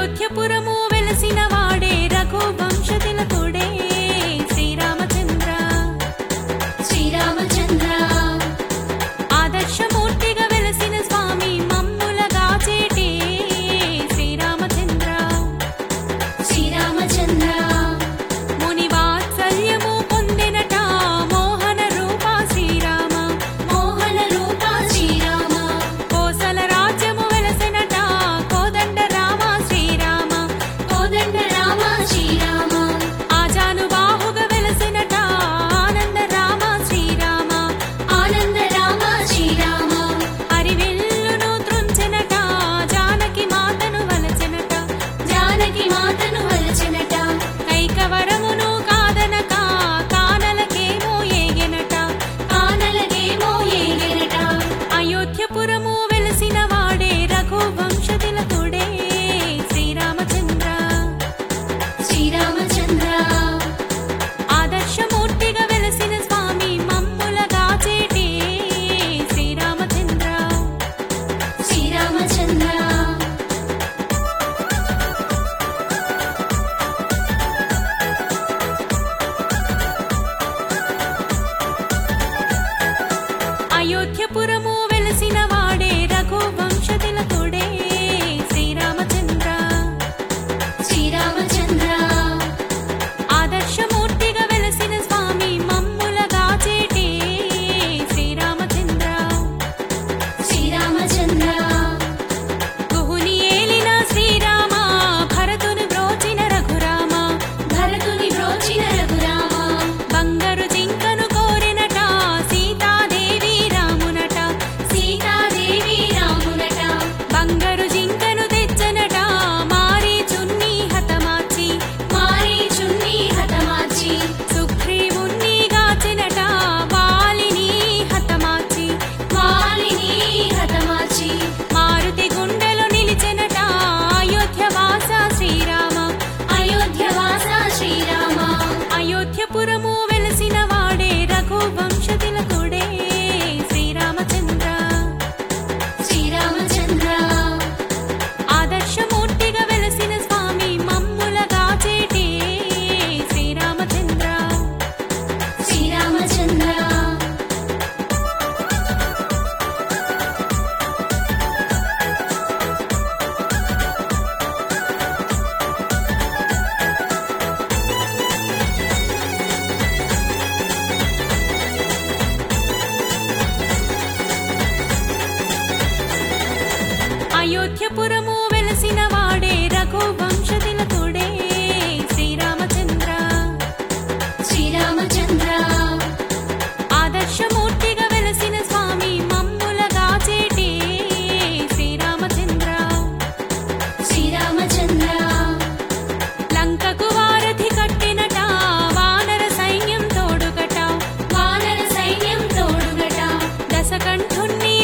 అయోధ్యపురము వెలసిన వాడే రఘువంశతిలకుడే శ్రీరామచంద్ర శ్రీరామచంద్ర ఆదర్శమూర్తిగా వెలసిన స్వామి మమ్ములగా చేటే శ్రీరామచంద్ర శ్రీరామచంద్ర ముని వాత్సల్యము పొందెనట మోహన రూప శ్రీరామ మోహన రూప శ్రీరామ కోసల రాజ్యము వెలసెనట కోదండ రామ శ్రీరామ కోదండ రామ శ్రీరామ ఆజాను బాహుగా వెలసెనట ఆనంద రామ శ్రీరామ ఆనంద రామ శ్రీరామ అరివెల్లును త్రుంచెనట జానకి మాతను వలచెనట జానకి మాతను వలచెనట కైకవరమును కాదనక కానలకేమో ఏగెనట కానలకేమో ఏగెనట అయోధ్యపురము వెలసిన వాడే రఘువంశతిలకుడే శ్రీరామచంద్ర శ్రీరామచంద్ర ఆదర్శమూర్తిగా వెలసిన స్వామి మమ్ములగా చేటే శ్రీరామచంద్ర శ్రీరామచంద్ర అయోధ్యపురము వెలసిన వాడే రఘువంశతిలకుడే శ్రీరామచంద్ర శ్రీరామచంద్ర ఆదర్శమూర్తిగా వెలసిన స్వామి మమ్ములగా చేటే శ్రీరామచంద్ర శ్రీరామచంద్ర గుహుని ఏలిన శ్రీరామ భరతుని బ్రోచిన రఘురామ భరతుని బ్రోచిన రఘురామ బంగారు జింకను కోరినట సీతాదేవి రామునట సీతాదేవి రామునట బంగారు జింకను తెచ్చనట మారీ చున్నీ హతమార్చి మారీ చున్నీ హతమార్చి సుగ్రీవుణ్ణి గాచెనట వాలిని హతమార్చి వాలిని హతమార్చి మారుతి గుండెలో నిలిచెనట అయోధ్యవాస శ్రీరామ అయోధ్యవాస శ్రీరామ అయోధ్యపురము వెలసిన వాడే రఘువంశతిలకుడే శ్రీరామచంద్ర శ్రీరామచంద్ర ఆదర్శమూర్తిగా వెలసిన స్వామి మమ్ములగా చేటే శ్రీరామచంద్ర శ్రీరామచంద్ర అయోధ్యపురము వెలసిన వాడే రఘువంశతిలకుడే శ్రీరామచంద్ర శ్రీరామచంద్ర ఆదర్శమూర్తిగా వెలసిన స్వామి మమ్ములగా చేటే శ్రీరామచంద్ర శ్రీరామచంద్ర లంకకు వారధి కట్టినట వానర సైన్యం తోడుగట వానర సైన్యం తోడుగట దశకంఠుణ్ణి